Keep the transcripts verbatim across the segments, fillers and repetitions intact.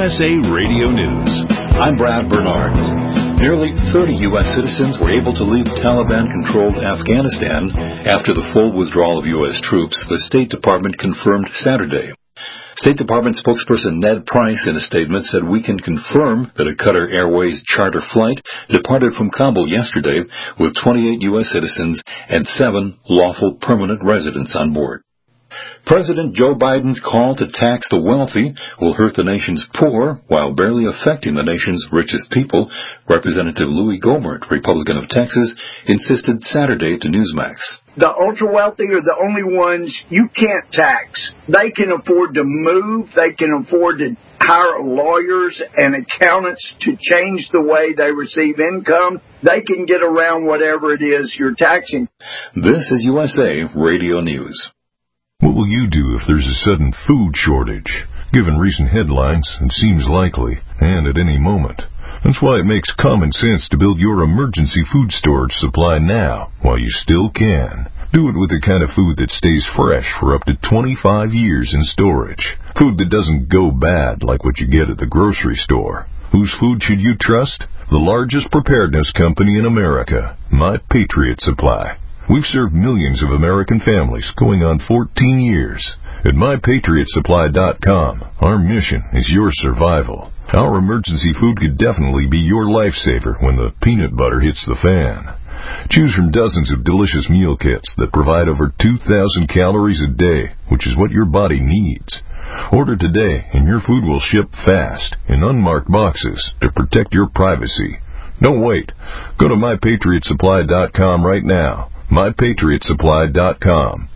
S A Radio News. I'm Brad Bernard. Nearly thirty U S citizens were able to leave Taliban-controlled Afghanistan after the full withdrawal of U S troops, the State Department confirmed Saturday. State Department spokesperson Ned Price in a statement said we can confirm that a Qatar Airways charter flight departed from Kabul yesterday with twenty-eight U S citizens and seven lawful permanent residents on board. President Joe Biden's call to tax the wealthy will hurt the nation's poor while barely affecting the nation's richest people, Representative Louis Gohmert, Republican of Texas, insisted Saturday to Newsmax. The ultra-wealthy are the only ones you can't tax. They can afford to move. They can afford to hire lawyers and accountants to change the way they receive income. They can get around whatever it is you're taxing. This is U S A Radio News. What will you do if there's a sudden food shortage? Given recent headlines, it seems likely, and at any moment. That's why it makes common sense to build your emergency food storage supply now, while you still can. Do it with the kind of food that stays fresh for up to twenty-five years in storage. Food that doesn't go bad like what you get at the grocery store. Whose food should you trust? The largest preparedness company in America, My Patriot Supply. We've served millions of American families going on fourteen years. At my patriot supply dot com, our mission is your survival. Our emergency food could definitely be your lifesaver when the peanut butter hits the fan. Choose from dozens of delicious meal kits that provide over two thousand calories a day, which is what your body needs. Order today and your food will ship fast in unmarked boxes to protect your privacy. Don't wait. Go to my patriot supply dot com right now. my patriot supply dot com.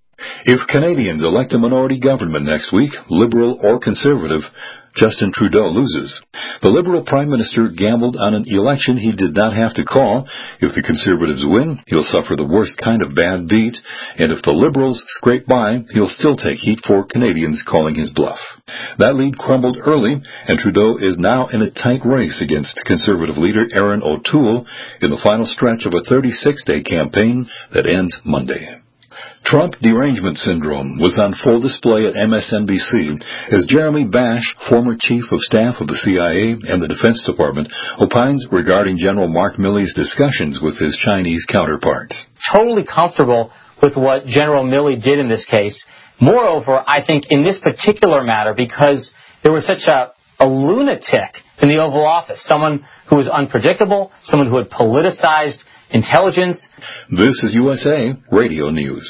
If Canadians elect a minority government next week, Liberal or Conservative, Justin Trudeau loses. The Liberal Prime Minister gambled on an election he did not have to call. If the Conservatives win, he'll suffer the worst kind of bad beat, and if the Liberals scrape by, he'll still take heat for Canadians calling his bluff. That lead crumbled early, and Trudeau is now in a tight race against Conservative leader Erin O'Toole in the final stretch of a thirty-six day campaign that ends Monday. Trump derangement syndrome was on full display at M S N B C as Jeremy Bash, former chief of staff of the C I A and the Defense Department, opines regarding General Mark Milley's discussions with his Chinese counterpart. Totally comfortable with what General Milley did in this case. Moreover, I think in this particular matter, because there was such a, a lunatic in the Oval Office, someone who was unpredictable, someone who had politicized intelligence. This is U S A Radio News.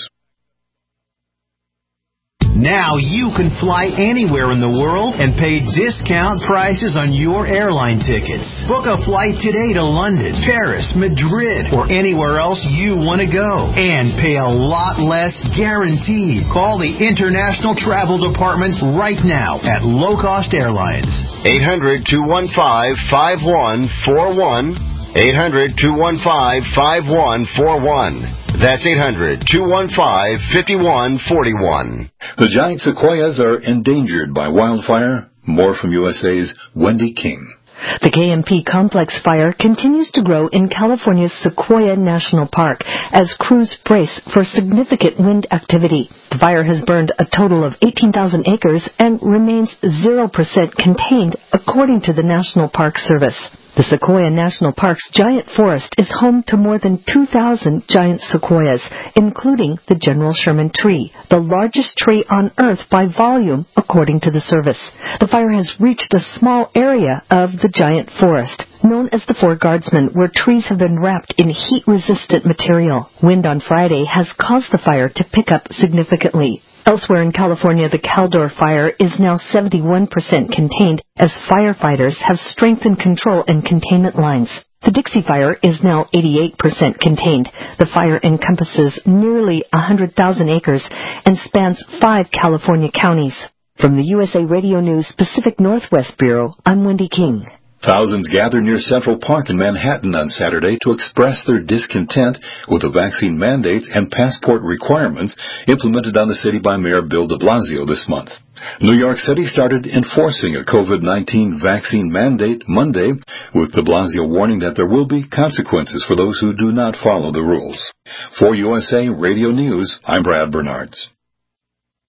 Now you can fly anywhere in the world and pay discount prices on your airline tickets. Book a flight today to London, Paris, Madrid, or anywhere else you want to go. And pay a lot less guaranteed. Call the International Travel Department right now at Low Cost Airlines. eight hundred, two one five, five one four one. eight hundred, two one five, five one four one. That's eight hundred, two one five, five one four one. The giant sequoias are endangered by wildfire. More from U S A's Wendy King. The K M P complex fire continues to grow in California's Sequoia National Park as crews brace for significant wind activity. The fire has burned a total of eighteen thousand acres and remains zero percent contained, according to the National Park Service. The Sequoia National Park's giant forest is home to more than two thousand giant sequoias, including the General Sherman tree, the largest tree on Earth by volume, according to the service. The fire has reached a small area of the giant forest, known as the Four Guardsmen, where trees have been wrapped in heat-resistant material. Wind on Friday has caused the fire to pick up significantly. Elsewhere in California, the Caldor fire is now seventy-one percent contained as firefighters have strengthened control and containment lines. The Dixie Fire is now eighty-eight percent contained. The fire encompasses nearly one hundred thousand acres and spans five California counties. From the U S A Radio News Pacific Northwest Bureau, I'm Wendy King. Thousands gathered near Central Park in Manhattan on Saturday to express their discontent with the vaccine mandates and passport requirements implemented on the city by Mayor Bill de Blasio this month. New York City started enforcing a COVID nineteen vaccine mandate Monday, with de Blasio warning that there will be consequences for those who do not follow the rules. For U S A Radio News, I'm Brad Bernards.